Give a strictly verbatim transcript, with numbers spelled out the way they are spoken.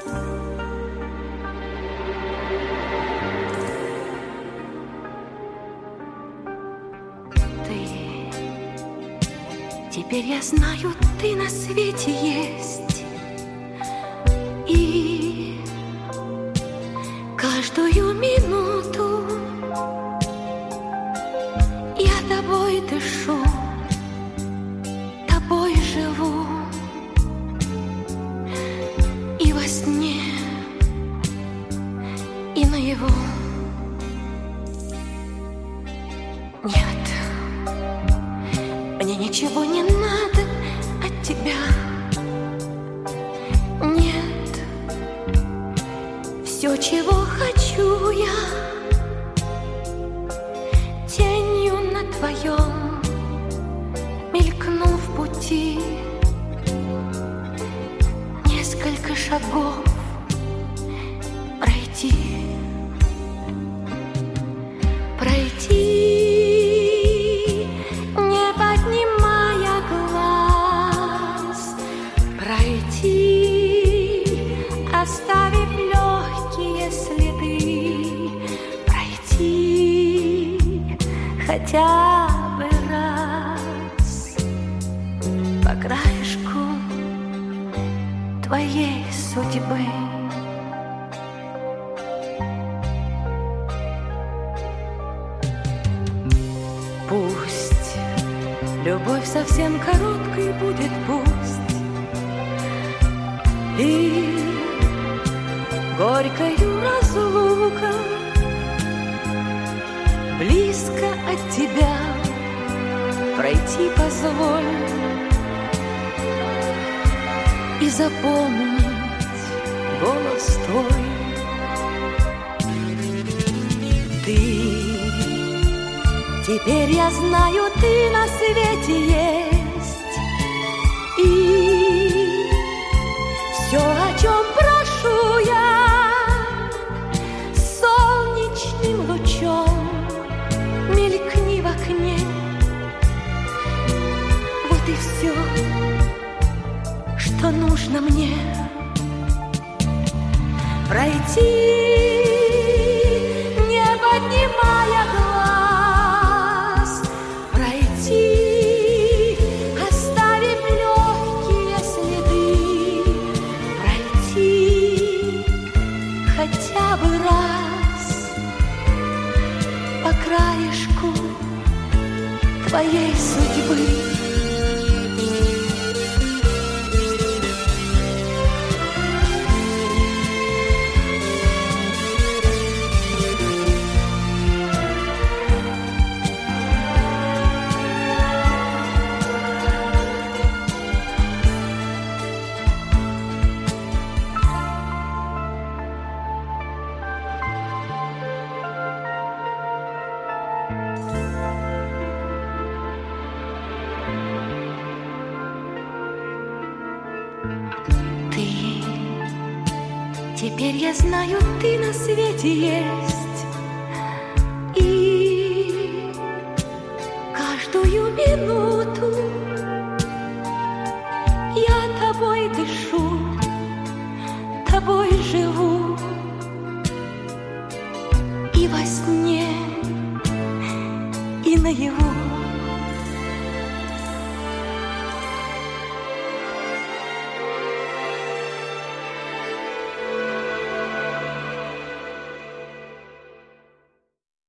Теперь я знаю, ты на свете есть, и каждую минуту я тобой дышу, тобой живу, и во сне, и наяву. Нет, мне ничего не надо от тебя. Нет, все, чего хочу я, тенью на твоем мелькну в пути. Несколько шагов пройти, пройти. Оставив легкие следы, пройти хотя бы раз по краешку твоей судьбы. Пусть любовь совсем короткой будет, пусть и горькою разлука, близко от тебя пройти позволь и запомнить голос твой. Ты, теперь я знаю, ты на свете есть, и все, о чем прошу я, солнечным лучом мелькни в окне. Вот и все, что нужно мне. Пройти, не поднимая глаз, пройти, оставив легкие следы, пройти хотя бы раз по краешку твоей судьбы. Теперь я знаю, ты на свете есть, и каждую минуту я тобой дышу, тобой живу, и во сне, и наяву.